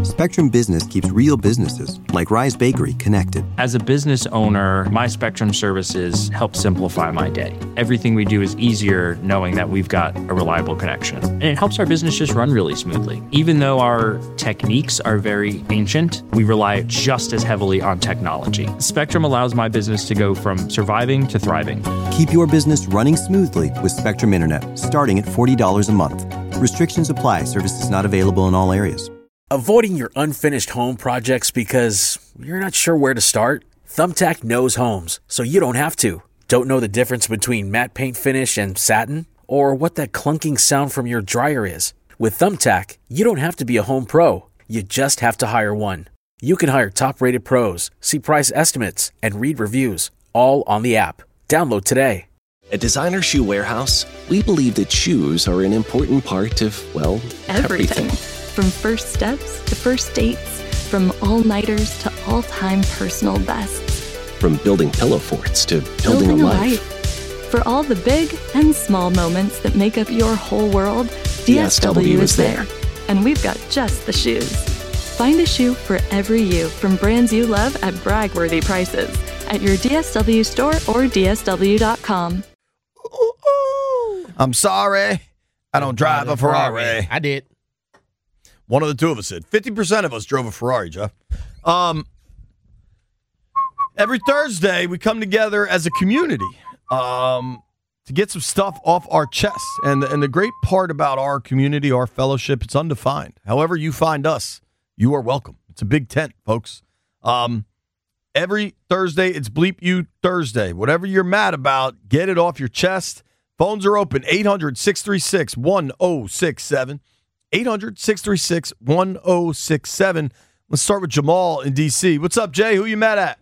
Spectrum Business keeps real businesses, like Rise Bakery, connected. As a business owner, my Spectrum services help simplify my day. Everything we do is easier knowing that we've got a reliable connection. And it helps our business just run really smoothly. Even though our techniques are very ancient, we rely just as heavily on technology. Spectrum allows my business to go from surviving to thriving. Keep your business running smoothly with Spectrum Internet, starting at $40 a month. Restrictions apply. Services not available in all areas. Avoiding your unfinished home projects because you're not sure where to start? Thumbtack knows homes, so you don't have to. Don't know the difference between matte paint finish and satin? Or what that clunking sound from your dryer is? With Thumbtack, you don't have to be a home pro. You just have to hire one. You can hire top-rated pros, see price estimates, and read reviews, all on the app. Download today. At Designer Shoe Warehouse, we believe that shoes are an important part of, well, everything. From first steps to first dates, from all-nighters to all-time personal bests. From building pillow forts to building a life. For all the big and small moments that make up your whole world, DSW is there. And we've got just the shoes. Find a shoe for every you from brands you love at brag-worthy prices at your DSW store or DSW.com. I'm sorry, I don't drive a Ferrari. I did. One of the two of us did. 50% of us drove a Ferrari, Jeff. Every Thursday, we come together as a community to get some stuff off our chests. And the great part about our community, our fellowship, it's undefined. However you find us, you are welcome. It's a big tent, folks. Every Thursday, it's Bleep You Thursday. Whatever you're mad about, get it off your chest. Phones are open, 800-636-1067. 800-636-1067. Let's start with Jamal in D.C. What's up, Jay? Who you mad at?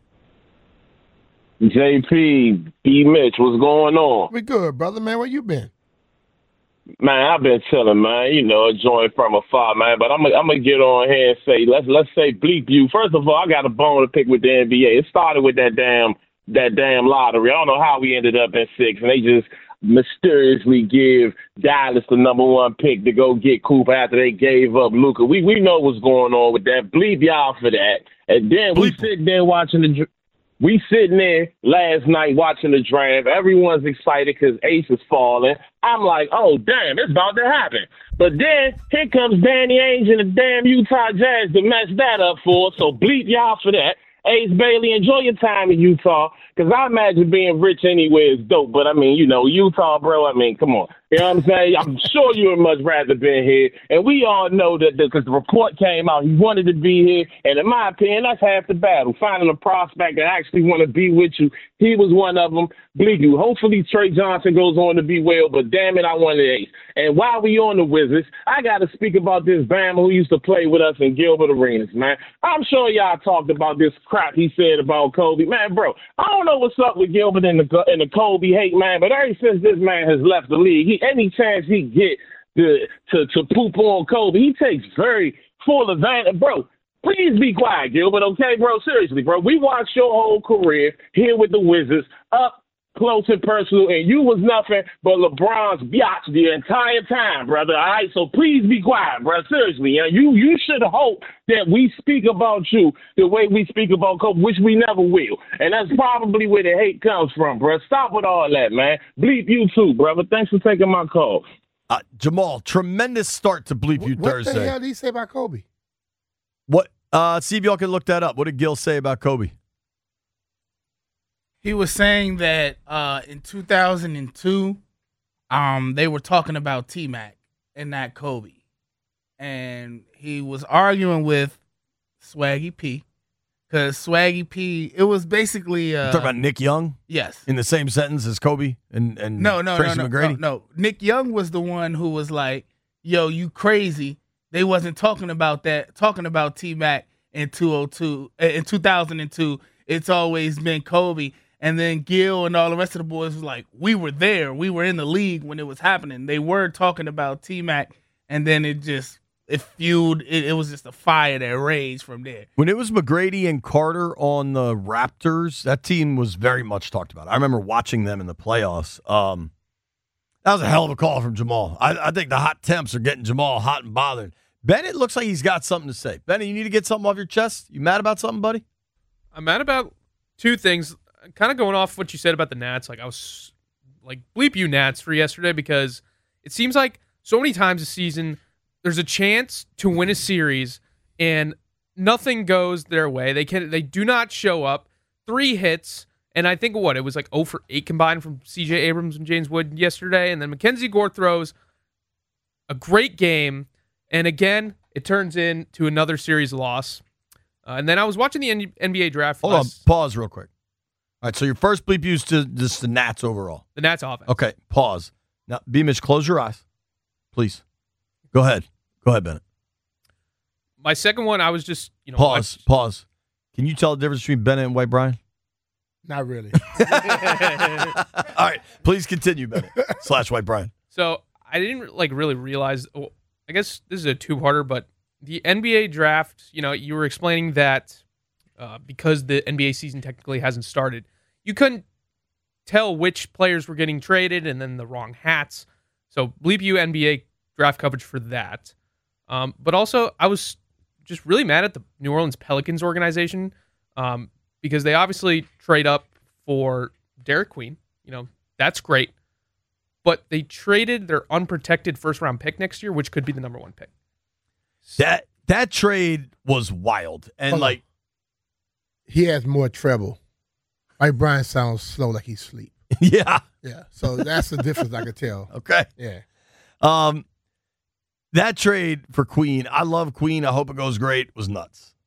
JP, B. Mitch, what's going on? We good, brother, man. Where you been? Man, I've been chilling, man. You know, enjoying from afar, man. But I'm gonna get on here and say, let's say Bleep You. First of all, I got a bone to pick with the NBA. It started with that damn lottery. I don't know how we ended up in 6, and they just mysteriously give Dallas the number 1 pick to go get Cooper after they gave up Luka. We know what's going on with that. Bleep y'all for that. And then we sitting there last night watching the draft. Everyone's excited because Ace is falling. I'm like, oh, damn, it's about to happen. But then here comes Danny Ainge and the damn Utah Jazz to mess that up for us. So bleep y'all for that. Ace Bailey, enjoy your time in Utah, because I imagine being rich anywhere is dope. But, I mean, you know, Utah, bro, I mean, come on. You know what I'm saying? I'm sure you would much rather been here. And we all know that because the report came out, he wanted to be here. And in my opinion, that's half the battle. Finding a prospect that actually want to be with you. He was one of them. Bleep You. Hopefully Trey Johnson goes on to be well, but damn it, I wanted Ace. And while we on the Wizards, I got to speak about this Bama who used to play with us in Gilbert Arenas, man. I'm sure y'all talked about this crap he said about Kobe. Man, bro, I don't know what's up with Gilbert and the Kobe hate, man, but ever since this man has left the league, any chance he get to poop on Kobe, he takes very full advantage. Bro, please be quiet, Gilbert, okay, bro? Seriously, bro. We watched your whole career here with the Wizards up close and personal, and you was nothing but LeBron's biatch the entire time, brother, all right? So please be quiet, bro. Seriously, you should hope that we speak about you the way we speak about Kobe, which we never will. And that's probably where the hate comes from, bro. Stop with all that, man. Bleep You too, brother. Thanks for taking my call. Jamal, tremendous start to Bleep You Thursday. What the hell did he say about Kobe? What? See if y'all can look that up. What did Gil say about Kobe? He was saying that in 2002, they were talking about T-Mac and not Kobe. And he was arguing with Swaggy P, because Swaggy P, it was basically... you talking about Nick Young? Yes. In the same sentence as Kobe and Tracy McGrady? No. Nick Young was the one who was like, yo, you crazy. They wasn't talking about T-Mac in 2002. It's always been Kobe. And then Gil and all the rest of the boys was like, we were there. We were in the league when it was happening. They were talking about T-Mac, and then it fueled. It was just a fire that raged from there. When it was McGrady and Carter on the Raptors, that team was very much talked about. I remember watching them in the playoffs. That was a hell of a call from Jamal. I think the hot temps are getting Jamal hot and bothered. Bennett looks like he's got something to say. Bennett, you need to get something off your chest. You mad about something, buddy? I'm mad about two things. Kind of going off what you said about the Nats. Like, I was like, bleep you Nats for yesterday, because it seems like so many times this season there's a chance to win a series and nothing goes their way. They do not show up. 3 hits, and I think it was like 0 for 8 combined from CJ Abrams and James Wood yesterday, and then Mackenzie Gore throws a great game. And again, it turns into another series loss. And then I was watching the NBA draft. Hold on. Pause real quick. All right, so your first bleep used to just the Nats overall. The Nats offense. Okay, pause. Now, B-Mitch, close your eyes. Please. Go ahead. Go ahead, Bennett. My second one, I was just, Pause. Can you tell the difference between Bennett and White Brian? Not really. All right, please continue, Bennett / White Brian. So I didn't really realize. I guess this is a two-parter, but the NBA draft. You were explaining that because the NBA season technically hasn't started, you couldn't tell which players were getting traded, and then the wrong hats. So bleep you NBA draft coverage for that. But also, I was just really mad at the New Orleans Pelicans organization because they obviously trade up for Derek Queen. That's great. But they traded their unprotected first-round pick next year, which could be the number 1 pick. That trade was wild. And, he has more treble. White Brian sounds slow like he's asleep. Yeah. Yeah. So that's the difference I could tell. Okay. Yeah. That trade for Queen, I love Queen. I hope it goes great, was nuts.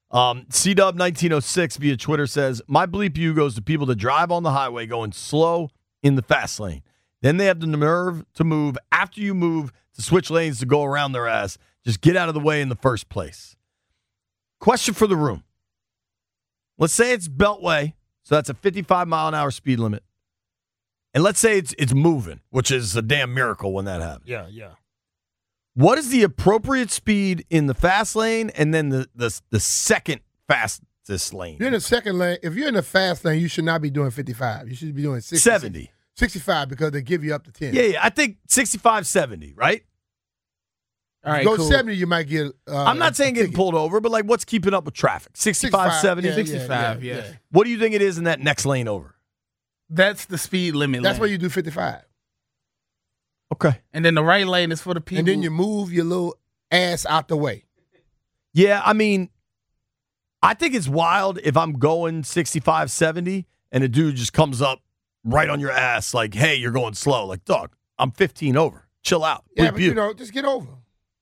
CDub1906 via Twitter says, my bleep you goes to people that drive on the highway going slow in the fast lane. Then they have the nerve to move after you move to switch lanes to go around their ass. Just get out of the way in the first place. Question for the room. Let's say it's Beltway, so that's a 55-mile-an-hour speed limit. And let's say it's moving, which is a damn miracle when that happens. Yeah. What is the appropriate speed in the fast lane and then the second fastest lane? You're in the second lane. If you're in the fast lane, you should not be doing 55. You should be doing 60. 70. 65 because they give you up to 10. Yeah. I think 65, 70, right? All right, go cool. 70, you might get. I'm not saying getting pulled over, but what's keeping up with traffic? 65, 70? Yeah, 65, yeah. What do you think it is in that next lane over? That's the speed limit. That's lane. where you do 55. Okay. And then the right lane is for the people. And then you move your little ass out the way. Yeah, I mean, I think it's wild if I'm going 65, 70, and a dude just comes up right on your ass like, hey, you're going slow. Like, dog, I'm 15 over. Chill out. Yeah, but just get over.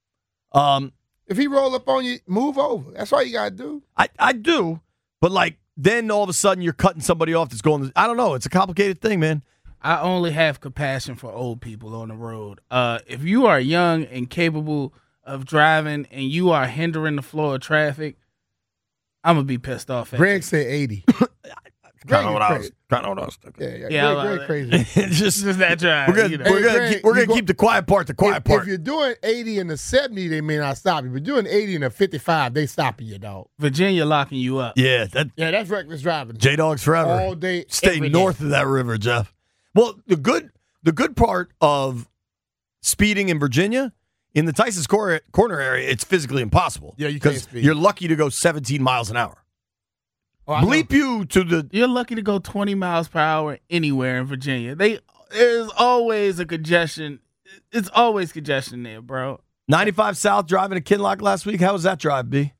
If he roll up on you, move over. That's all you got to do. I do, but then all of a sudden you're cutting somebody off that's going, I don't know. It's a complicated thing, man. I only have compassion for old people on the road. If you are young and capable of driving and you are hindering the flow of traffic, I'm going to be pissed off at Greg you. said 80. Kind of what I was thinking. Yeah, Greg crazy. just that drive. We're gonna keep the quiet part the quiet part. If you're doing 80 and the 70, they may not stop you. If you're doing 80 and the 55, they stopping you, dog. Virginia locking you up. Yeah, that's reckless driving. J-Dogs forever. All day, Stay every north day. of that river, Jeff. Well, the good part of speeding in Virginia, in the Tyson's Corner area, it's physically impossible. Yeah, you can't speed. You're lucky to go 17 miles an hour. Oh, Bleep you to the. You're lucky to go 20 miles per hour anywhere in Virginia. There's always a congestion. It's always congestion there, bro. 95 South driving to Kinlock last week. How was that drive, B?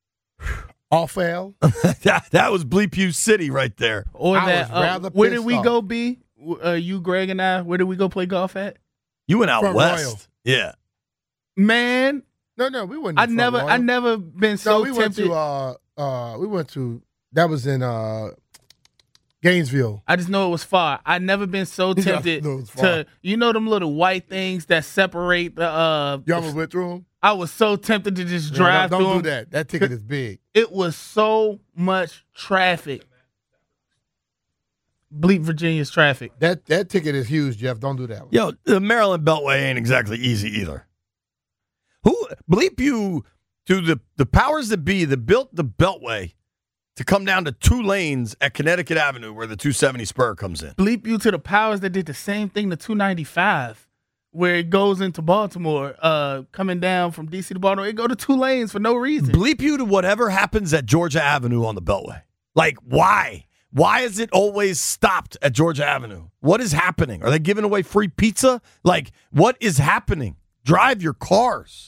Off L. that was Bleep You City right there. Or I that. was rather Where did pissed we off. go, B? You, Greg, and I. Where did we go play golf at? You went out Front west. Royal. Yeah. Man, No, we wouldn't. I never been so we tempted. went to. That was in Gainesville. I just know it was far. I never been so Yeah, tempted I know it was far. to, them little white things that separate the. You almost went through them. I was so tempted to just drive Don't through do 'em. that. That ticket is big. It was so much traffic. Bleep Virginia's traffic. That ticket is huge, Jeff. Don't do that one. Yo, the Maryland Beltway ain't exactly easy either. Who bleep you to the powers that be that built the Beltway to come down to 2 lanes at Connecticut Avenue where the 270 spur comes in? Bleep you to the powers that did the same thing to 295 where it goes into Baltimore, coming down from DC to Baltimore. It go to 2 lanes for no reason. Bleep you to whatever happens at Georgia Avenue on the Beltway. Like, why? Why is it always stopped at Georgia Avenue? What is happening? Are they giving away free pizza? Like, what is happening? Drive your cars.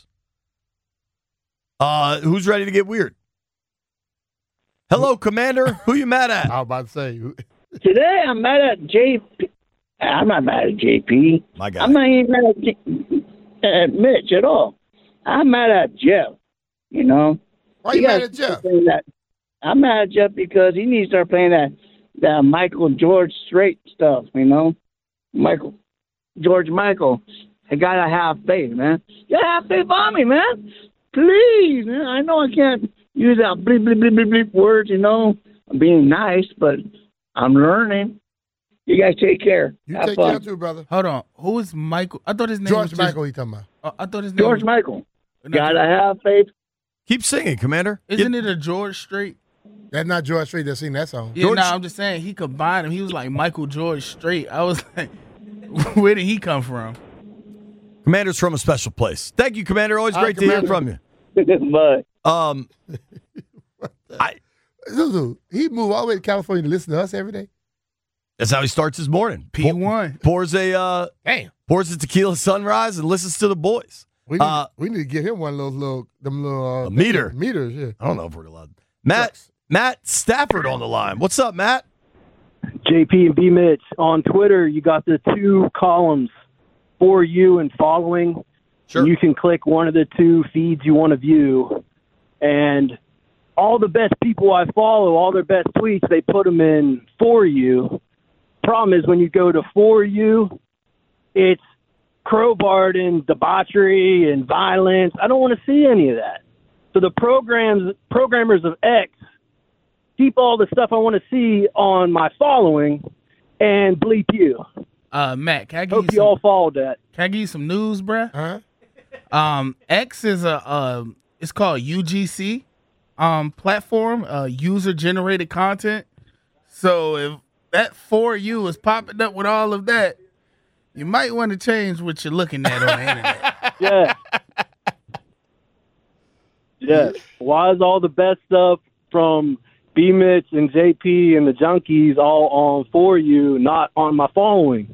Who's ready to get weird? Hello, Commander. Who you mad at? I was about to say. Today I'm mad at JP. I'm not mad at JP. My guy. I'm not even mad at Mitch at all. I'm mad at Jeff. You know. Why you mad at Jeff? I'm mad at Jeff because he needs to start playing that Michael George Strait stuff. You know, George Michael. I gotta have faith, man. You gotta have faith on me, man. Please, man. I know I can't use that bleep, bleep, bleep, bleep, bleep words, you know. I'm being nice, but I'm learning. You guys take care. You have take fun. care too, brother. Hold on. Who is Michael? I thought his name George was Michael he talking about. I thought his name George was Michael. Gotta have faith. Keep singing, Commander. Isn't it a George Strait? That's not George Strait that sing that song. Yeah, no, I'm just saying he combined him. He was like Michael George Strait. I was like, where did he come from? Commander's from a special place. Thank you, Commander. Always great to hear from you. Bye. Zuzu, he moved all the way to California to listen to us every day. That's how he starts his morning. P1 pours a tequila sunrise and listens to the boys. We need to get him one of those little meter. Meters, yeah. I don't know if we're allowed. Matt Stafford on the line. What's up, Matt? JP and B Mitch on Twitter. You got the 2 columns for you and following. Sure. You can click one of the 2 feeds you want to view, and all the best people I follow, all their best tweets, they put them in for you. Problem is when you go to for you, it's crowbarred in debauchery and violence. I don't want to see any of that. So the programmers of X keep all the stuff I want to see on my following and bleep you. Matt, can I give Hope you you all followed that. Can I give you some news, bruh? X is it's called UGC platform, user generated content. So if that for you is popping up with all of that, you might want to change what you're looking at on the internet. Yeah. Yeah. Why is all the best stuff from B Mitch and JP and the Junkies all on for you, not on my following?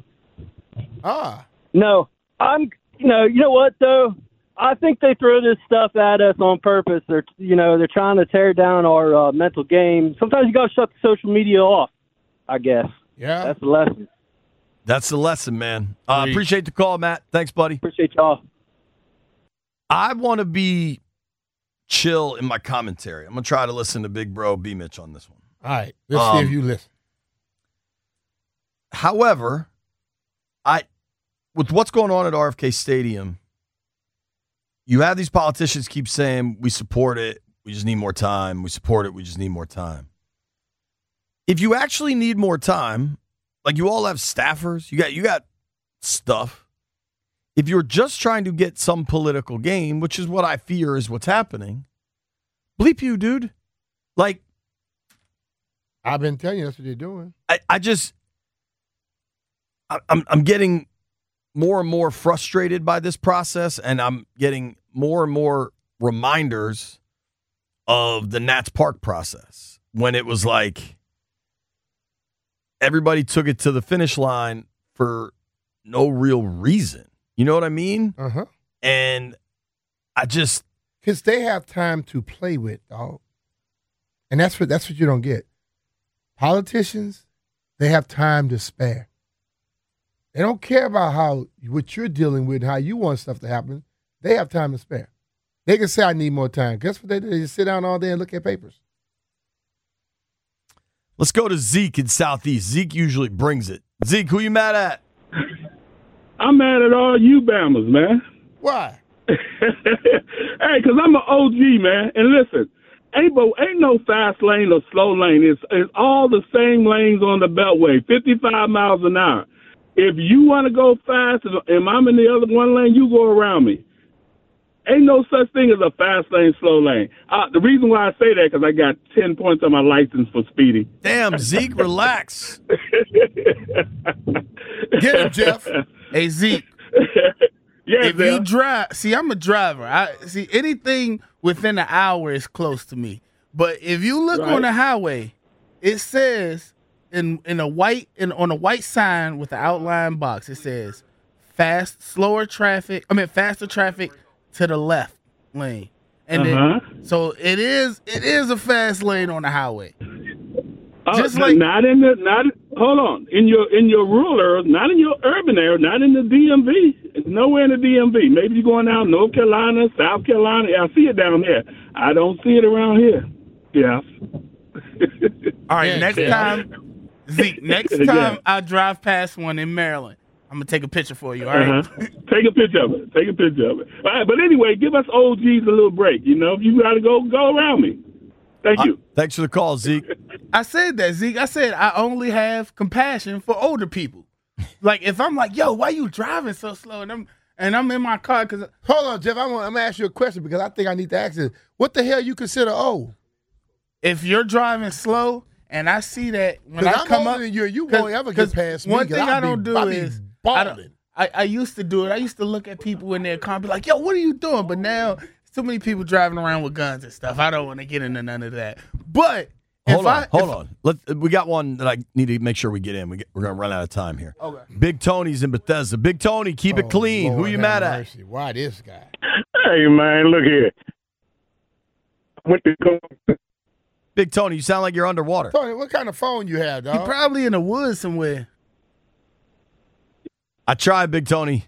No, you know what though? I think they throw this stuff at us on purpose. They're trying to tear down our mental game. Sometimes you got to shut the social media off, I guess. Yeah. That's the lesson. That's the lesson, man. Appreciate the call, Matt. Thanks, buddy. Appreciate y'all. I want to be chill in my commentary. I'm going to try to listen to Big Bro B Mitch on this one. All right. Let's see if you listen. However, with what's going on at RFK Stadium, you have these politicians keep saying, we support it, we just need more time. We support it, we just need more time. If you actually need more time, like you all have staffers, you got stuff. If you're just trying to get some political gain, which is what I fear is what's happening, bleep you, dude. Like, I've been telling you that's what they're doing. I'm getting more and more frustrated by this process, and I'm getting more and more reminders of the Nats Park process when it was like everybody took it to the finish line for no real reason. You know what I mean? Uh-huh. And because they have time to play with, dog. And that's what you don't get. Politicians, they have time to spare. They don't care about what you're dealing with, how you want stuff to happen. They have time to spare. They can say, I need more time. Guess what they do? They just sit down all day and look at papers. Let's go to Zeke in Southeast. Zeke usually brings it. Zeke, who you mad at? I'm mad at all you Bammers, man. Why? Hey, because I'm an OG, man. And listen, ain't no fast lane or slow lane. It's all the same lanes on the Beltway, 55 miles an hour. If you want to go fast and I'm in the other one lane, you go around me. Ain't no such thing as a fast lane, slow lane. The reason why I say that because I got 10 points on my license for speeding. Damn, Zeke, relax. Get him, Jeff. Hey, Zeke. Yeah, if you drive, see, I'm a driver. I see anything within an hour is close to me. But if you look on the highway, it says on a white sign with the outline box, it says faster traffic to the left lane. And then, so it is a fast lane on the highway. Just like hold on, in your rural areas, not in your urban area, not in the DMV, nowhere in the DMV. Maybe you're going down North Carolina, South Carolina. I see it down there. I don't see it around here. Yeah. All right, next time, Zeke. Next time I drive past one in Maryland, I'm gonna take a picture for you. All right. Take a picture of it. All right, but anyway, give us OGs a little break. You know, if you got to go around me. Thank you. Thanks for the call, Zeke. I said that, Zeke. I said I only have compassion for older people. Like if I'm like, yo, why you driving so slow? And I'm in my car because hold on, Jeff. I'm gonna ask you a question because I think I need to ask this. What the hell you consider old? If you're driving slow and I see that when I come up, you won't ever get past me. One thing I don't do is I used to do it. I used to look at people in their car and be like, yo, what are you doing? But now too many people driving around with guns and stuff. I don't want to get into none of that. But hold on. We got one that I need to make sure we get in. We're going to run out of time here. Okay. Big Tony's in Bethesda. Big Tony, keep it clean. Lord, who you mad at? Mercy. Why this guy? Hey, man, look here. Big Tony, you sound like you're underwater. Tony, what kind of phone you have, dog? You're probably in the woods somewhere. I tried, Big Tony.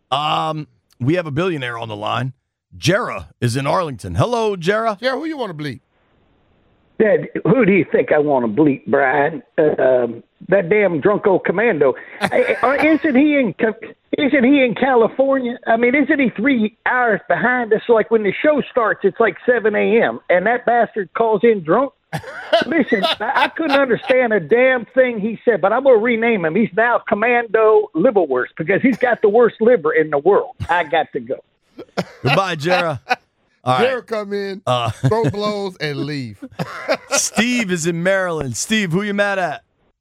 We have a billionaire on the line. Jera is in Arlington. Hello, Jera. Jera, who you want to bleep? Dad, who do you think I want to bleep, Brian? That damn drunk old commando. Isn't he in California? I mean, isn't he 3 hours behind us? Like when the show starts, it's like 7 a.m. and that bastard calls in drunk. Listen, I couldn't understand a damn thing he said, but I'm going to rename him. He's now Commando Liverwurst because he's got the worst liver in the world. I got to go. Goodbye, Jera. All Jera right. come in, throw blows, and leave. Steve is in Maryland. Steve, who you mad at?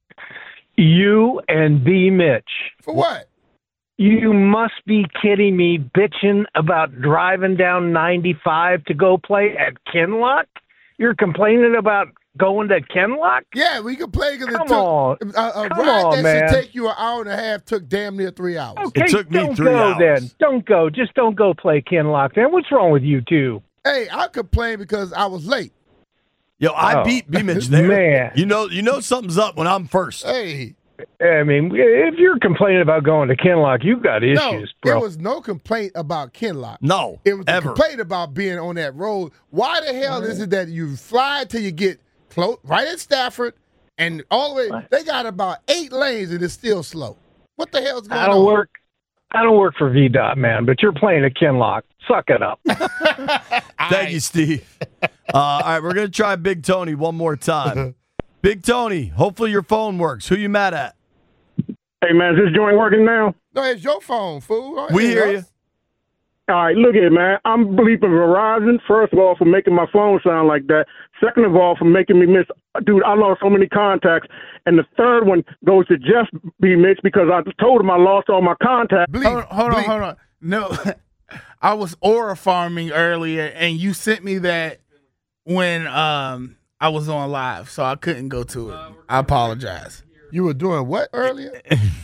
You and B. Mitch. For what? You must be kidding me, bitching about driving down 95 to go play at Kinloch? You're complaining about going to Kinloch? Yeah, we can play because Come on, that should take you an hour and a half took damn near 3 hours. Okay, it took me don't 3 go hours. Then. Don't go. Just don't go play Kinloch then. What's wrong with you two? Hey, I complain because I was late. Yo, I beat B-Mitch there. Man. You know something's up when I'm first. Hey. I mean, if you're complaining about going to Kinloch, you've got issues, bro. There was no complaint about Kinloch. No, it was ever. a complaint about being on that road. Why the hell is it that you fly till you get close, right at Stafford, and all the way, they got about 8 lanes and it's still slow. What the hell's going on? I don't work for VDOT, man, but you're playing at Kinloch. Suck it up. Thank you, Steve. All right, we're going to try Big Tony one more time. Big Tony, hopefully your phone works. Who you mad at? Hey, man, is this joint working now? No, it's your phone, fool. We hear you. All right, look here, man. I'm bleeping Verizon, first of all, for making my phone sound like that. Second of all, for making me miss. Dude, I lost so many contacts. And the third one goes to Jeff B. Mitch because I told him I lost all my contacts. Hold on. No, I was aura farming earlier, and you sent me that when I was on live, so I couldn't go to it. I apologize. You were doing what earlier?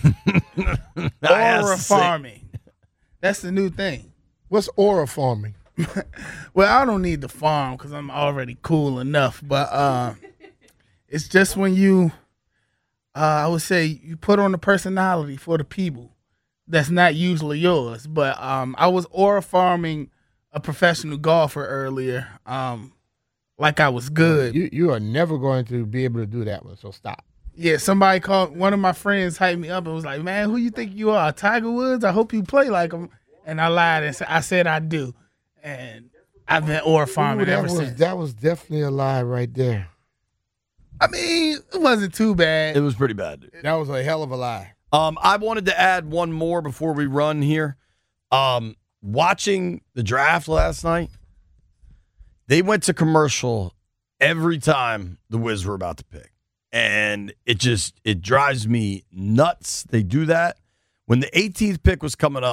Aura farming. That's the new thing. What's aura farming? Well, I don't need to farm because I'm already cool enough. But it's just when you, I would say, you put on the personality for the people that's not usually yours. But I was aura farming a professional golfer earlier, like I was good. You are never going to be able to do that one, so stop. Yeah, somebody called, one of my friends hyped me up and was like, man, who you think you are, Tiger Woods? I hope you play like him. And I lied and I said I do. And I've been aura farming ever since. That was definitely a lie right there. I mean, it wasn't too bad. It was pretty bad, dude. That was a hell of a lie. I wanted to add one more before we run here. Watching the draft last night, they went to commercial every time the Wiz were about to pick. And it drives me nuts. They do that. When the 18th pick was coming up,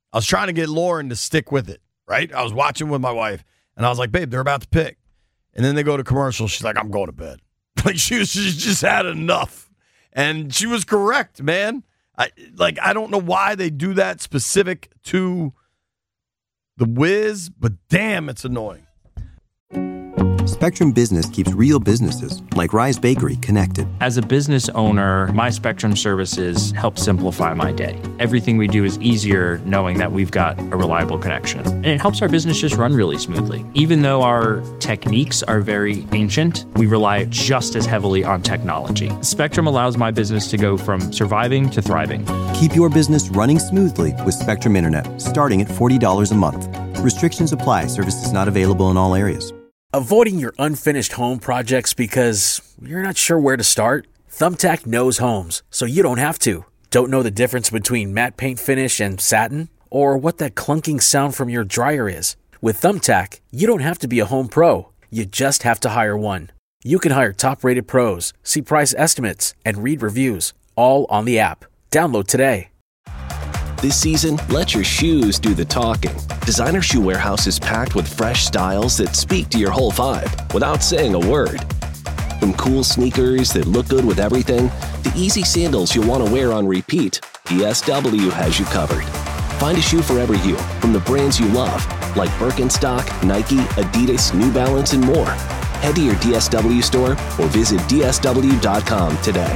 I was trying to get Lauren to stick with it, right? I was watching with my wife, and I was like, babe, they're about to pick. And then they go to commercial. She's like, I'm going to bed. Like, she just had enough. And she was correct, man. I don't know why they do that specific to the Wiz, but damn, it's annoying. Spectrum Business keeps real businesses, like Rise Bakery, connected. As a business owner, my Spectrum services help simplify my day. Everything we do is easier knowing that we've got a reliable connection. And it helps our business just run really smoothly. Even though our techniques are very ancient, we rely just as heavily on technology. Spectrum allows my business to go from surviving to thriving. Keep your business running smoothly with Spectrum Internet, starting at $40 a month. Restrictions apply. Services not available in all areas. Avoiding your unfinished home projects because you're not sure where to start? Thumbtack knows homes, so you don't have to. Don't know the difference between matte paint finish and satin? Or what that clunking sound from your dryer is? With Thumbtack, you don't have to be a home pro. You just have to hire one. You can hire top-rated pros, see price estimates, and read reviews, all on the app. Download today. This season, let your shoes do the talking. Designer Shoe Warehouse is packed with fresh styles that speak to your whole vibe without saying a word. From cool sneakers that look good with everything, to easy sandals you'll want to wear on repeat, DSW has you covered. Find a shoe for every you, from the brands you love, like Birkenstock, Nike, Adidas, New Balance, and more. Head to your DSW store or visit DSW.com today.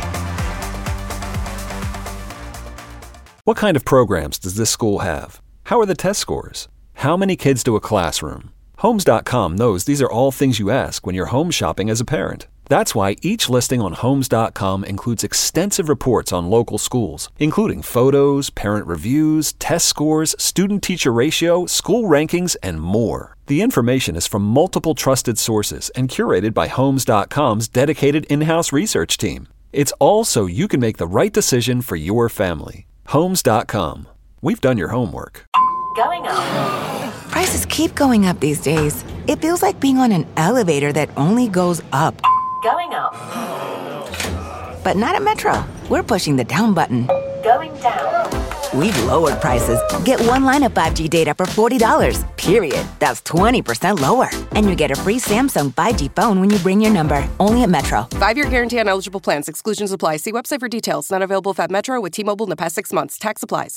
What kind of programs does this school have? How are the test scores? How many kids do a classroom? Homes.com knows these are all things you ask when you're home shopping as a parent. That's why each listing on Homes.com includes extensive reports on local schools, including photos, parent reviews, test scores, student-teacher ratio, school rankings, and more. The information is from multiple trusted sources and curated by Homes.com's dedicated in-house research team. It's all so you can make the right decision for your family. Homes.com. We've done your homework. Going up. Prices keep going up these days. It feels like being on an elevator that only goes up. Going up. But not at Metro. We're pushing the down button. Going down. We've lowered prices. Get one line of 5G data for $40, period. That's 20% lower. And you get a free Samsung 5G phone when you bring your number. Only at Metro. 5-year guarantee on eligible plans. Exclusions apply. See website for details. Not available at Metro with T-Mobile in the past 6 months. Tax applies.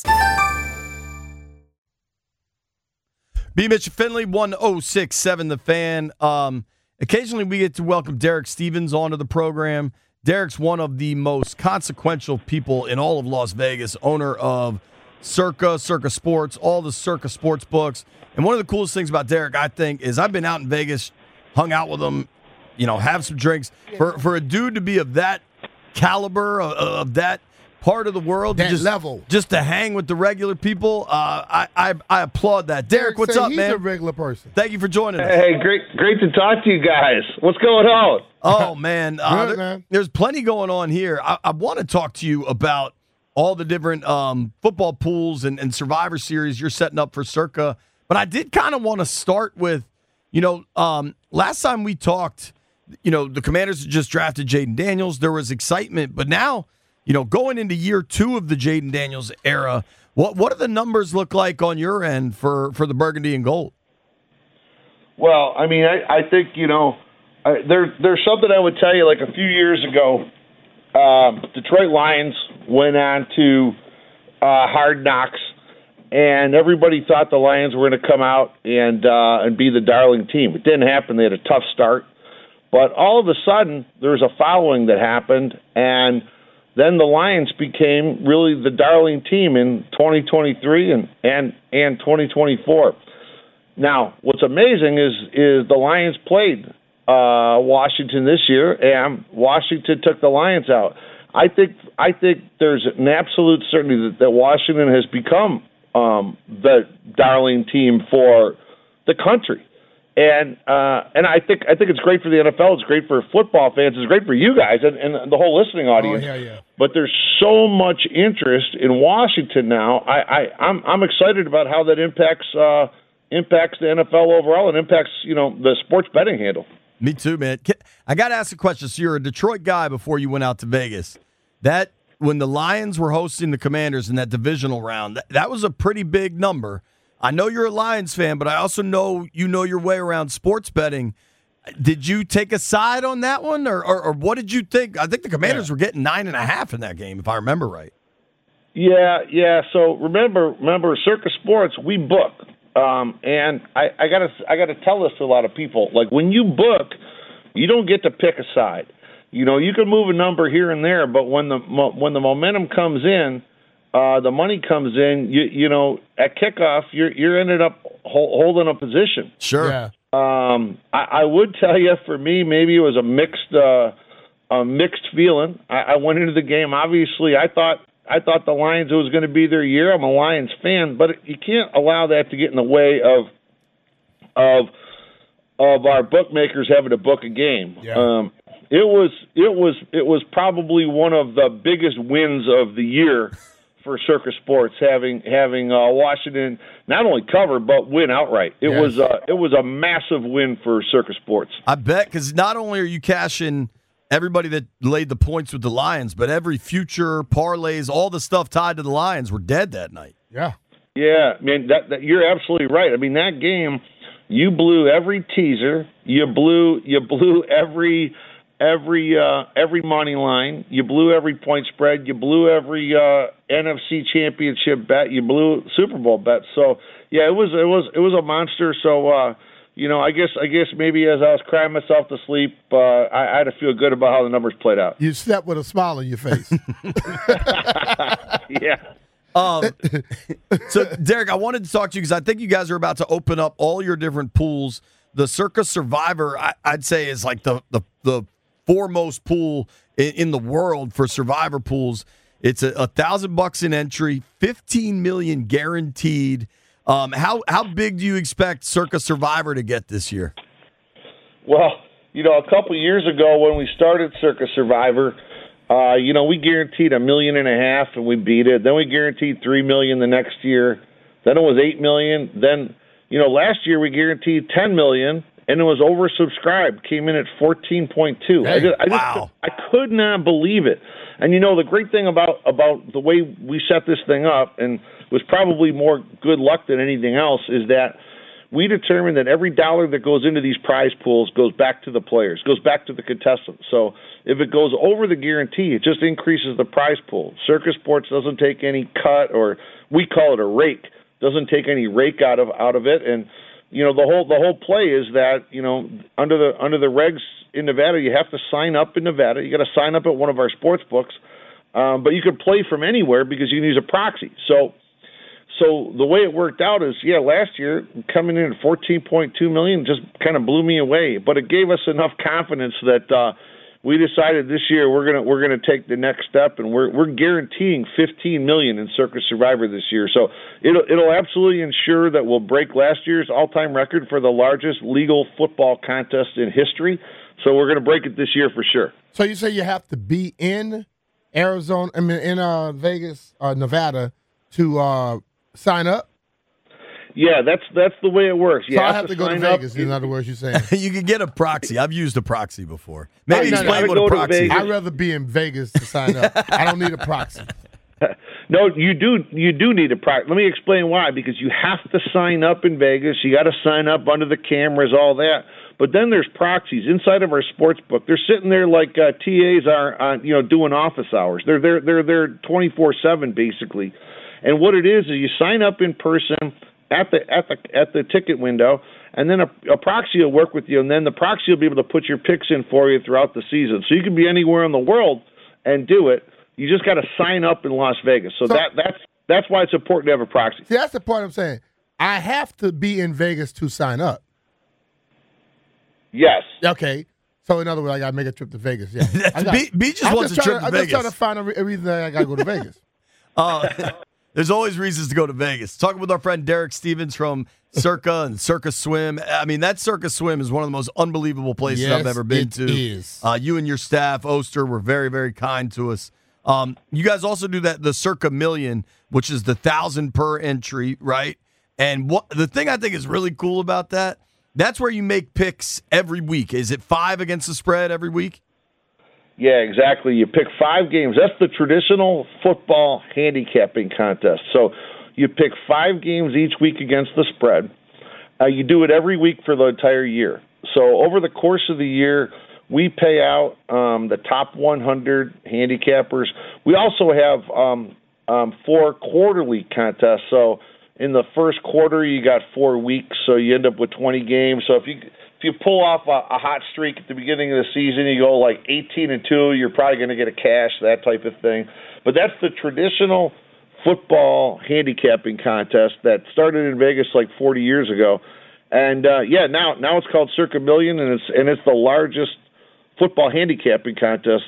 B. Mitch Finley, 1067 The Fan. Occasionally we get to welcome Derek Stevens onto the program. Derek's one of the most consequential people in all of Las Vegas, owner of Circa Sports, all the Circa Sports books. And one of the coolest things about Derek, I think, is I've been out in Vegas, hung out with him, have some drinks. For a dude to be of that caliber, of that part of the world, that level, just to hang with the regular people, I applaud that. Derek, what's up, man? He's a regular person. Thank you for joining us. Hey, great to talk to you guys. What's going on? Oh, man. Man. There's plenty going on here. I want to talk to you about all the different football pools and Survivor Series you're setting up for Circa. But I did kind of want to start with, last time we talked, the Commanders had just drafted Jaden Daniels. There was excitement. But now, going into year 2 of the Jaden Daniels era, what do the numbers look like on your end for the Burgundy and Gold? Well, I mean, I think, there's something I would tell you. Like a few years ago, Detroit Lions went on to Hard Knocks, and everybody thought the Lions were going to come out and be the darling team. It didn't happen. They had a tough start. But all of a sudden, there was a following that happened, and then the Lions became really the darling team in 2023 and 2024. Now, what's amazing is the Lions played Washington this year, and Washington took the Lions out. I think there's an absolute certainty that Washington has become the darling team for the country. And I think it's great for the NFL. It's great for football fans. It's great for you guys and the whole listening audience. Oh, yeah. But there's so much interest in Washington now. I'm excited about how that impacts the NFL overall and impacts the sports betting handle. Me too, man. I got to ask a question. So you're a Detroit guy before you went out to Vegas. That when the Lions were hosting the Commanders in that divisional round, that was a pretty big number. I know you're a Lions fan, but I also know you know your way around sports betting. Did you take a side on that one, or what did you think? I think the Commanders were getting 9.5 in that game, if I remember right. Yeah. So remember, Circus Sports, we book, and I gotta tell this to a lot of people. Like, when you book, you don't get to pick a side. You know, you can move a number here and there, but when the momentum comes in, the money comes in. You know, at kickoff, you're ended up holding a position. Sure. Yeah. I would tell you, for me, maybe it was a mixed feeling. I went into the game. Obviously, I thought the Lions, it was going to be their year. I'm a Lions fan, but you can't allow that to get in the way of our bookmakers having to book a game. Yeah. It was probably one of the biggest wins of the year for Circus Sports, having Washington not only cover but win outright. It was a massive win for Circus Sports. I bet, because not only are you cashing everybody that laid the points with the Lions, but every future parlays, all the stuff tied to the Lions were dead that night. Yeah. Yeah, I mean, that you're absolutely right. I mean, that game, you blew every teaser, you blew every money line, you blew every point spread, you blew every NFC Championship bet, you blew Super Bowl bet. So yeah, it was a monster. So you know, I guess maybe as I was crying myself to sleep, I had to feel good about how the numbers played out. You slept with a smile on your face. Yeah. So, Derek, I wanted to talk to you because I think you guys are about to open up all your different pools. The Circus Survivor, I'd say, is like the foremost pool in the world for Survivor pools. It's $1,000 in entry, $15 million guaranteed. How big do you expect Circus Survivor to get this year? Well, you know, a couple of years ago when we started Circus Survivor, you know, we guaranteed $1.5 million and we beat it. Then we guaranteed $3 million the next year. Then it was $8 million. Then, you know, last year we guaranteed $10 million and it was oversubscribed. Came in at 14.2. Hey, I could not believe it. And you know, the great thing about the way we set this thing up, and was probably more good luck than anything else, is that we determined that every dollar that goes into these prize pools goes back to the players, goes back to the contestants. So if it goes over the guarantee, it just increases the prize pool. Circus Sports doesn't take any cut, or we call it a rake, doesn't take any rake out of it. And you know, the whole play is that, you know, under the regs in Nevada, you have to sign up in Nevada. You got to sign up at one of our sports books, but you can play from anywhere because you can use a proxy. So the way it worked out is, yeah, last year coming in at 14.2 million just kind of blew me away. But it gave us enough confidence that we decided this year we're gonna take the next step, and we're guaranteeing 15 million in Circus Survivor this year. So it'll absolutely ensure that we'll break last year's all-time record for the largest legal football contest in history. So we're gonna break it this year for sure. So you say you have to be in Arizona, in Vegas, Nevada, to sign up? Yeah, that's the way it works. So I have to go to Vegas, in other words, you're saying. You can get a proxy. I've used a proxy before. Maybe explain what a proxy is. I'd rather be in Vegas to sign up. I don't need a proxy. No, you do need a proxy. Let me explain why. Because you have to sign up in Vegas. You got to sign up under the cameras, all that. But then there's proxies inside of our sports book. They're sitting there like TAs are, doing office hours. They're 24/7 basically. And what it is you sign up in person at the ticket window, and then a proxy will work with you, and then the proxy will be able to put your picks in for you throughout the season. So you can be anywhere in the world and do it. You just got to sign up in Las Vegas. So that's why it's important to have a proxy. See, that's the point I'm saying. I have to be in Vegas to sign up. Yes. Okay. So in other words, I got to make a trip to Vegas. Yeah. B just wants a trip to Vegas. I'm just trying to find a reason that I got to go to Vegas. There's always reasons to go to Vegas. Talking with our friend Derek Stevens from Circa and Circus Swim. I mean, that Circus Swim is one of the most unbelievable places I've ever been to. It is. You and your staff, Oster, were very, very kind to us. You guys also do the Circa Million, which is the 1,000 per entry, right? And the thing I think is really cool about that's where you make picks every week. Is it 5 against the spread every week? Yeah, exactly. You pick 5 games. That's the traditional football handicapping contest. So you pick 5 games each week against the spread. You do it every week for the entire year. So over the course of the year, we pay out the top 100 handicappers. We also have 4 quarterly contests. So in the first quarter, you got 4 weeks, so you end up with 20 games. So if you pull off a hot streak at the beginning of the season, you go like 18-2, you're probably going to get a cash, that type of thing. But that's the traditional football handicapping contest that started in Vegas like 40 years ago. And now it's called Circa Million, and it's the largest football handicapping contest,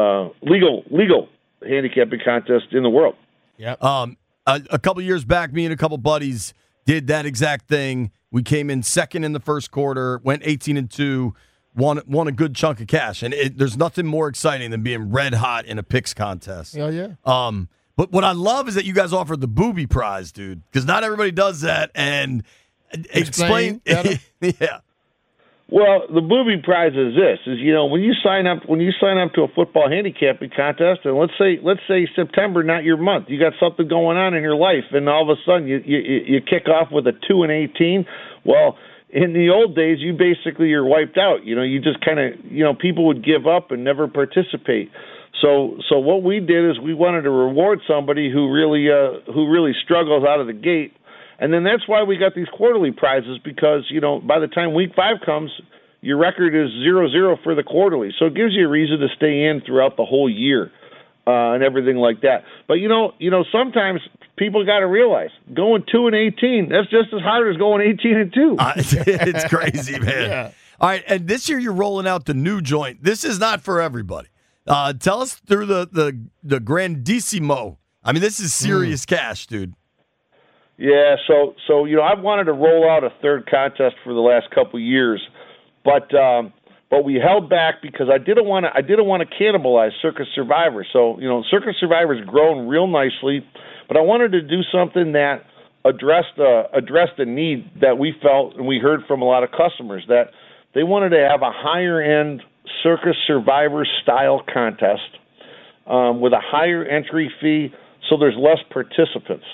legal handicapping contest in the world. Yeah. A couple years back, me and a couple buddies did that exact thing. We came in second in the first quarter, went 18-2, won a good chunk of cash. And there's nothing more exciting than being red hot in a picks contest. Hell yeah. But what I love is that you guys offered the booby prize, dude, because not everybody does that. And explain. Yeah. Well, the booby prize is this: when you sign up to a football handicapping contest, and let's say September, not your month, you got something going on in your life, and all of a sudden you kick off with a 2-18. Well, in the old days, you're wiped out. You just kind of people would give up and never participate. So what we did is we wanted to reward somebody who really struggles out of the gate. And then that's why we got these quarterly prizes, because, by the time week 5 comes, your record is 0-0 for the quarterly. So it gives you a reason to stay in throughout the whole year and everything like that. But, sometimes people got to realize going 2-18, that's just as hard as going 18-2. It's crazy, man. Yeah. All right, and this year you're rolling out the new joint. This is not for everybody. Tell us through the Grandissimo. I mean, this is serious cash, dude. Yeah, so I've wanted to roll out a third contest for the last couple of years, but we held back because I didn't want to cannibalize Circus Survivor. So Circus Survivor's grown real nicely, but I wanted to do something that addressed a need that we felt and we heard from a lot of customers, that they wanted to have a higher end Circus Survivor style contest with a higher entry fee, so there's less participants.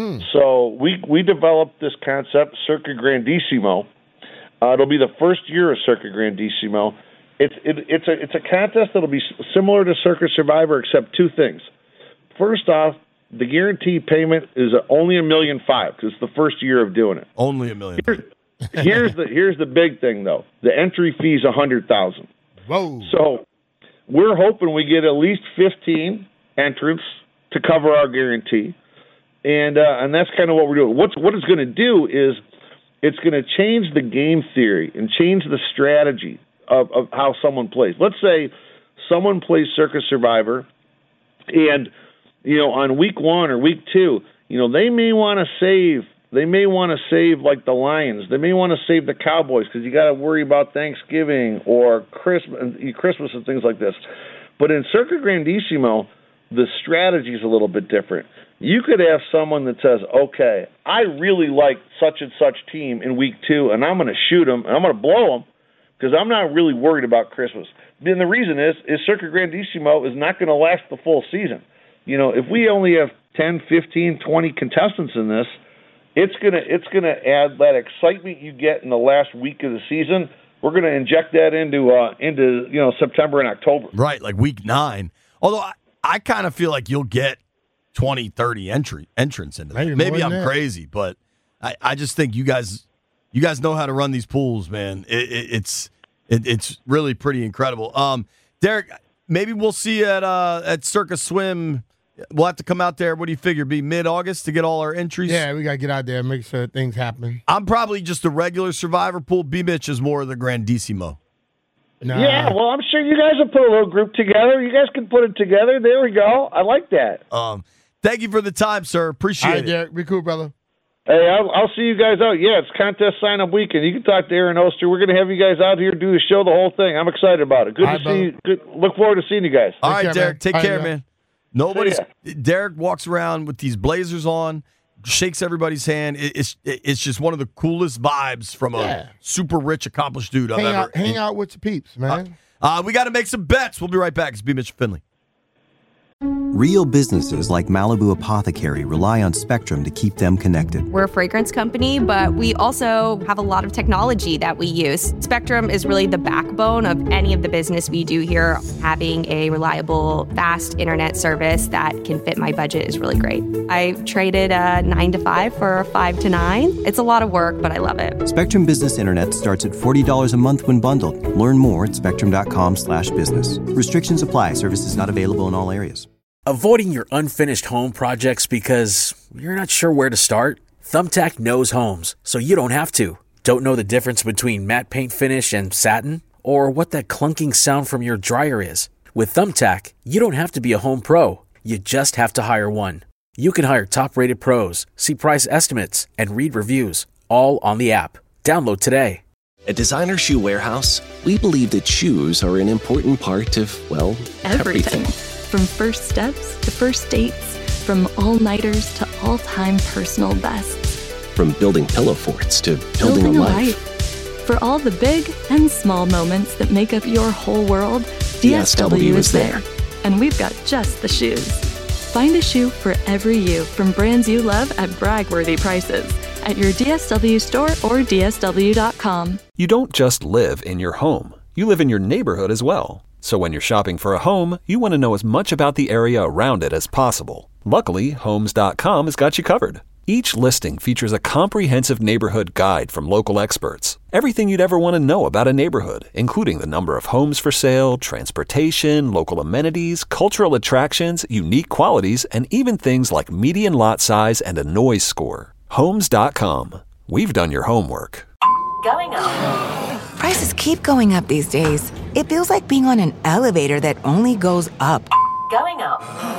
So we developed this concept, Circa Grandissimo. It'll be the first year of Circa Grandissimo. It's a contest that'll be similar to Circa Survivor, except 2 things. First off, the guaranteed payment is only $1.5 million because it's the first year of doing it. Only $1 million. Here's the big thing though. The entry fee is $100,000. Whoa! So we're hoping we get at least 15 entrants to cover our guarantee. And that's kind of what we're doing. What it's going to do is it's going to change the game theory and change the strategy of how someone plays. Let's say someone plays Circus Survivor, and on week 1 or week 2, they may want to save. They may want to save like the Lions. They may want to save the Cowboys because you got to worry about Thanksgiving or Christmas and things like this. But in Circa Grandissimo, the strategy is a little bit different. You could have someone that says, okay, I really like such and such team in week 2, and I'm going to shoot them, and I'm going to blow them because I'm not really worried about Christmas. And the reason is Circa Grandissimo is not going to last the full season. If we only have 10, 15, 20 contestants in this, it's gonna add that excitement you get in the last week of the season. We're going to inject that into September and October. Right, like week 9. Although I kind of feel like you'll get 20, 30 entrants into that. Maybe I'm crazy, but I just think you guys know how to run these pools, man. It's really pretty incredible. Derek, maybe we'll see you at Circus Swim. We'll have to come out there. What do you figure? Be mid-August to get all our entries? Yeah, we got to get out there and make sure things happen. I'm probably just a regular Survivor pool. B-Mitch is more of the Grandissimo. Nah. Yeah, well, I'm sure you guys will put a little group together. You guys can put it together. There we go. I like that. Thank you for the time, sir. Appreciate it. Derek. Be cool, brother. Hey, I'll see you guys out. Yeah, it's contest sign-up weekend. You can talk to Aaron Oster. We're going to have you guys out here do the show, the whole thing. I'm excited about it. Good to see you. Good. Look forward to seeing you guys. All right, Derek. Take care, man. Derek walks around with these blazers on, shakes everybody's hand. It's just one of the coolest vibes from a super rich, accomplished dude I've ever. Hang out with your peeps, man. We got to make some bets. We'll be right back. It's B. Mitch Finley. Real businesses like Malibu Apothecary rely on Spectrum to keep them connected. We're a fragrance company, but we also have a lot of technology that we use. Spectrum is really the backbone of any of the business we do here. Having a reliable, fast internet service that can fit my budget is really great. I traded a 9 to 5 for a 5 to 9. It's a lot of work, but I love it. Spectrum Business Internet starts at $40 a month when bundled. Learn more at spectrum.com/business. Restrictions apply. Services not available in all areas. Avoiding your unfinished home projects because you're not sure where to start? Thumbtack knows homes, so you don't have to. Don't know the difference between matte paint finish and satin? Or what that clunking sound from your dryer is? With Thumbtack, you don't have to be a home pro. You just have to hire one. You can hire top-rated pros, see price estimates, and read reviews, all on the app. Download today. At Designer Shoe Warehouse, we believe that shoes are an important part of, well, everything. From first steps to first dates, from all-nighters to all-time personal bests. From building pillow forts to building a life. For all the big and small moments that make up your whole world, DSW is there. And we've got just the shoes. Find a shoe for every you from brands you love at brag-worthy prices at your DSW store or DSW.com. You don't just live in your home. You live in your neighborhood as well. So when you're shopping for a home, you want to know as much about the area around it as possible. Luckily, Homes.com has got you covered. Each listing features a comprehensive neighborhood guide from local experts. Everything you'd ever want to know about a neighborhood, including the number of homes for sale, transportation, local amenities, cultural attractions, unique qualities, and even things like median lot size and a noise score. Homes.com. We've done your homework. Going up. Prices keep going up these days. It feels like being on an elevator that only goes up. Going up.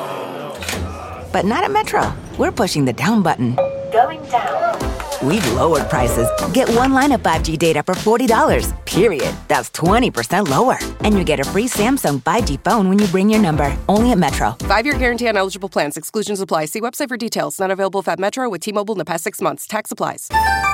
But not at Metro. We're pushing the down button. Going down. We've lowered prices. Get one line of 5G data for $40, period. That's 20% lower. And you get a free Samsung 5G phone when you bring your number. Only at Metro. 5-year guarantee on eligible plans. Exclusions apply. See website for details. Not available at Metro with T-Mobile in the past 6 months. Tax applies.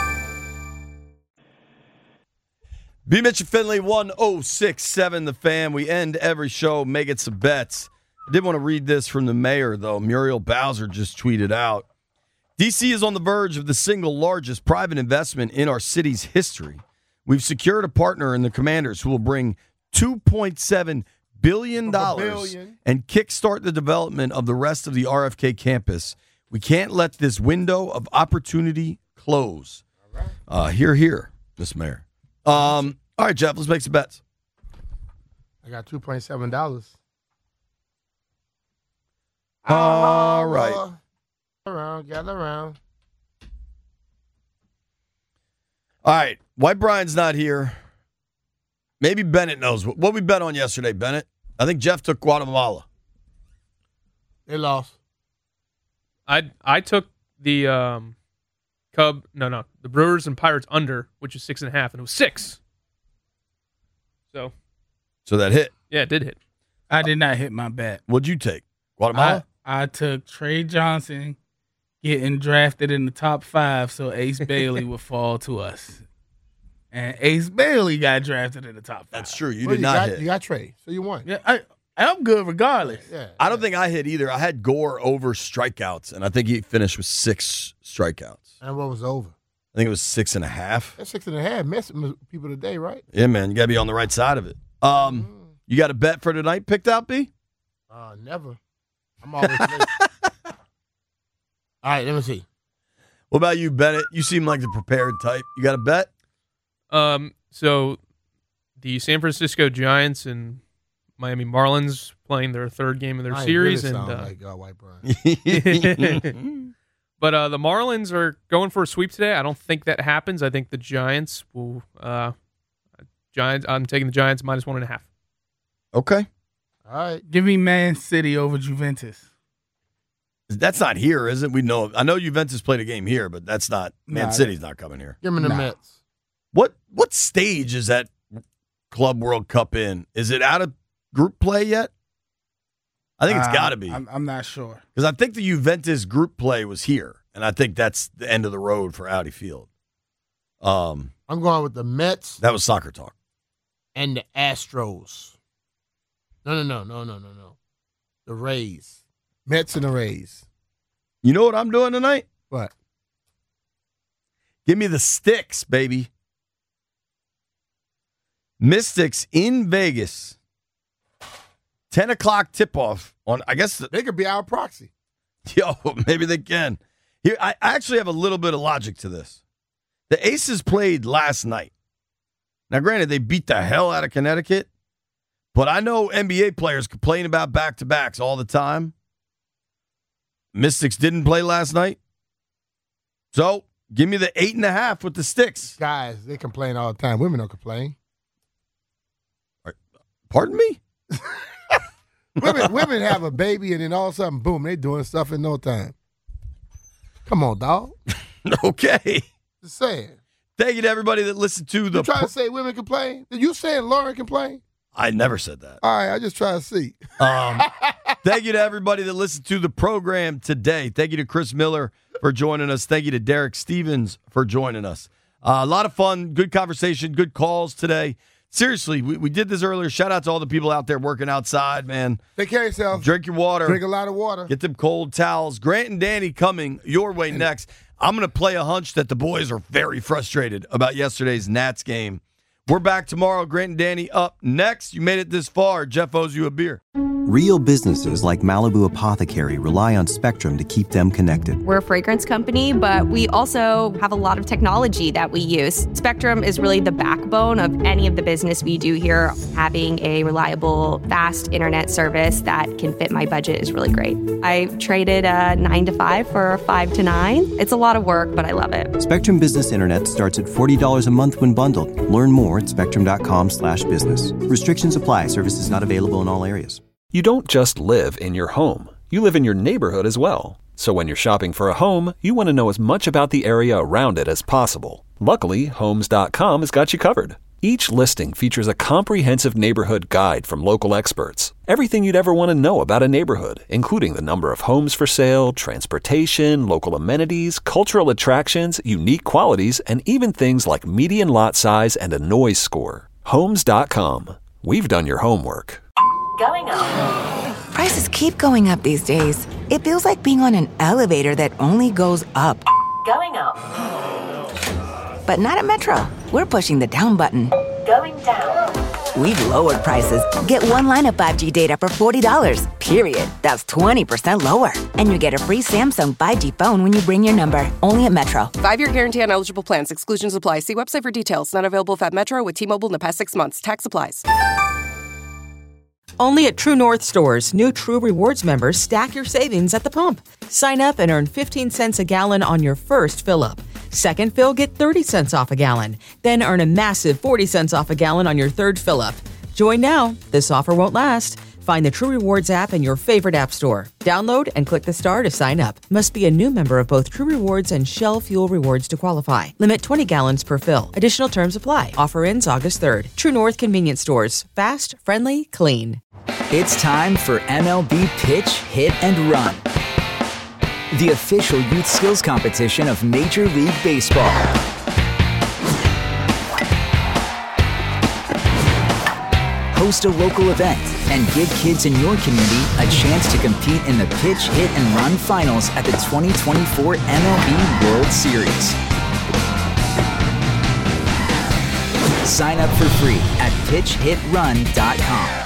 B. Mitch and Finley, 1067 The Fan. We end every show making some bets. I did want to read this from the mayor, though. Muriel Bowser just tweeted out, D.C. is on the verge of the single largest private investment in our city's history. We've secured a partner in the Commanders who will bring $2.7 billion and kickstart the development of the rest of the RFK campus. We can't let this window of opportunity close. Hear, hear, Miss Mayor. All right, Jeff, let's make some bets. I got $2.7. All right. Gather around. All right. White Brian's not here. Maybe Bennett knows. What we bet on yesterday, Bennett? I think Jeff took Guatemala. They lost. I took the the Brewers and Pirates under, which is 6.5, and it was 6. So that hit. Yeah, it did hit. I did not hit my bet. What'd you take? Guatemala? I took Trey Johnson getting drafted in the top 5 so Ace Bailey would fall to us. And Ace Bailey got drafted in the top 5. That's true. You did not hit. You got Trey, so you won. Yeah, I'm good regardless. Yeah. I don't think I hit either. I had Gore over strikeouts, and I think he finished with 6 strikeouts. And what was over? I think it was 6.5. That's 6.5. Messing with people today, right? Yeah, man. You got to be on the right side of it. You got a bet for tonight picked out, B? Never. I'm always late. All right, let me see. What about you, Bennett? You seem like the prepared type. You got a bet? So the San Francisco Giants and Miami Marlins playing their 3rd game of their series, really and like White Brian. But the Marlins are going for a sweep today. I don't think that happens. I think the Giants will. I'm taking the Giants -1.5. Okay. All right. Give me Man City over Juventus. That's not here, is it? We know. I know Juventus played a game here, but that's not. Man City's not coming here. Give me the Mets. What stage is that Club World Cup in? Is it out of group play yet? I think it's got to be. I'm not sure. Because I think the Juventus group play was here. And I think that's the end of the road for Audi Field. I'm going with the Mets. That was soccer talk. And the Astros. No. The Rays. Mets and the Rays. You know what I'm doing tonight? What? Give me the Sticks, baby. Mystics in Vegas. 10 o'clock tip-off on, I guess. They could be our proxy. Yo, maybe they can. Here, I actually have a little bit of logic to this. The Aces played last night. Now, granted, they beat the hell out of Connecticut, but I know NBA players complain about back-to-backs all the time. Mystics didn't play last night. So, give me the 8.5 with the Sticks. Guys, they complain all the time. Women don't complain. Pardon me? women have a baby, and then all of a sudden, boom, they doing stuff in no time. Come on, dog. Okay. Just saying. Thank you to everybody that listened to the... You trying to say women complain? Did you saying Lauren complain? I never said that. All right, I just try to see. Thank you to everybody that listened to the program today. Thank you to Chris Miller for joining us. Thank you to Derek Stevens for joining us. A lot of fun, good conversation, good calls today. Seriously, we did this earlier. Shout out to all the people out there working outside, man. Take care of yourself. Drink your water. Drink a lot of water. Get them cold towels. Grant and Danny coming your way next. I'm going to play a hunch that the boys are very frustrated about yesterday's Nats game. We're back tomorrow. Grant and Danny up next. You made it this far. Jeff owes you a beer. Real businesses like Malibu Apothecary rely on Spectrum to keep them connected. We're a fragrance company, but we also have a lot of technology that we use. Spectrum is really the backbone of any of the business we do here. Having a reliable, fast internet service that can fit my budget is really great. I traded a 9 to 5 for a 5 to 9. It's a lot of work, but I love it. Spectrum Business Internet starts at $40 a month when bundled. Learn more at spectrum.com/business. Restrictions apply. Services not available in all areas. You don't just live in your home. You live in your neighborhood as well. So when you're shopping for a home, you want to know as much about the area around it as possible. Luckily, Homes.com has got you covered. Each listing features a comprehensive neighborhood guide from local experts. Everything you'd ever want to know about a neighborhood, including the number of homes for sale, transportation, local amenities, cultural attractions, unique qualities, and even things like median lot size and a noise score. Homes.com. We've done your homework. Going up. Prices keep going up these days. It feels like being on an elevator that only goes up. Going up. But not at Metro. We're pushing the down button. Going down. We've lowered prices. Get one line of 5G data for $40, period. That's 20% lower. And you get a free Samsung 5G phone when you bring your number. Only at Metro. 5-year guarantee on eligible plans. Exclusions apply. See website for details. Not available at Metro with T-Mobile in the past 6 months. Tax applies. Only at True North stores, new True Rewards members stack your savings at the pump. Sign up and earn 15 cents a gallon on your first fill-up. Second fill, get 30 cents off a gallon. Then earn a massive 40 cents off a gallon on your third fill-up. Join now. This offer won't last. Find the True Rewards app in your favorite app store. Download and click the star to sign up. Must be a new member of both True Rewards and Shell Fuel Rewards to qualify. Limit 20 gallons per fill. Additional terms apply. Offer ends August 3rd. True North Convenience Stores. Fast, friendly, clean. It's time for MLB Pitch, Hit, and Run, the official youth skills competition of Major League Baseball. Host a local event and give kids in your community a chance to compete in the Pitch, Hit, and Run finals at the 2024 MLB World Series. Sign up for free at pitchhitrun.com.